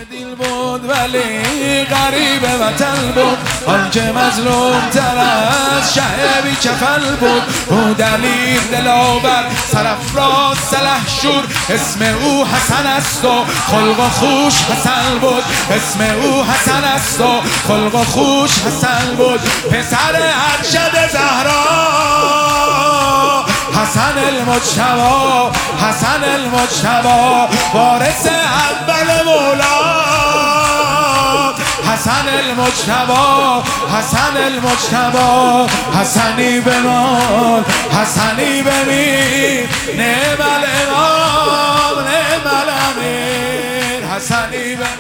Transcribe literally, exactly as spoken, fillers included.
دیل بود ولی غریب وطن بود، آنکه مظلوم تر از شه بی کفن بود. او دلیل دلاور سرافراز سلحشور، اسم او حسن است و خلق و خوش حسن بود. اسم او حسن است و خلق و خوش حسن بود. پسر ارشد زهرا حسن المجتبی، حسن المجتبی وارث اول مولا. حسن المجتبی، حسن المجتبی حسنی بمان، حسنی بمیر، نعم الامام، نعم الامیر، حسنی بمان.